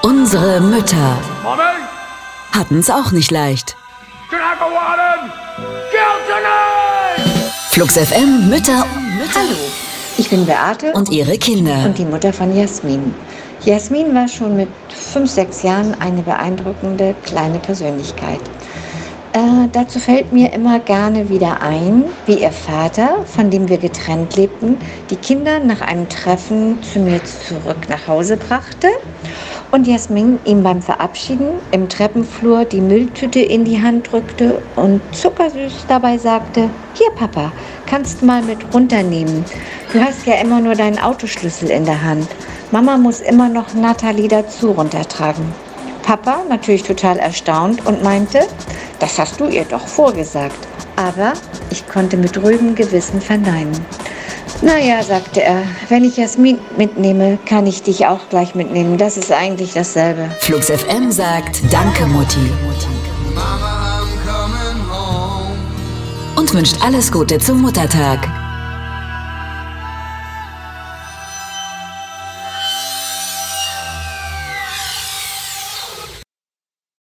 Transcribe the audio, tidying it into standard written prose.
Unsere Mütter Moment! hatten's auch nicht leicht. Flux FM Mütter Hallo, ich bin Beate und ihre Kinder. und die Mutter von Jasmin. Jasmin war schon mit 5, 6 Jahren eine beeindruckende kleine Persönlichkeit. Dazu fällt mir immer gerne wieder ein, wie ihr Vater, von dem wir getrennt lebten, die Kinder nach einem Treffen zu mir zurück nach Hause brachte und Jasmin ihm beim Verabschieden im Treppenflur die Mülltüte in die Hand drückte und zuckersüß dabei sagte: Hier Papa, kannst mal mit runternehmen. Du hast ja immer nur deinen Autoschlüssel in der Hand. Mama muss immer noch Nathalie dazu runtertragen. Papa natürlich total erstaunt und meinte: Das hast du ihr doch vorgesagt. Aber ich konnte mit ruhigem Gewissen verneinen. Naja, sagte er, wenn ich Jasmin mitnehme, kann ich dich auch gleich mitnehmen. Das ist eigentlich dasselbe. Flux FM sagt Danke, Mutti. Und wünscht alles Gute zum Muttertag.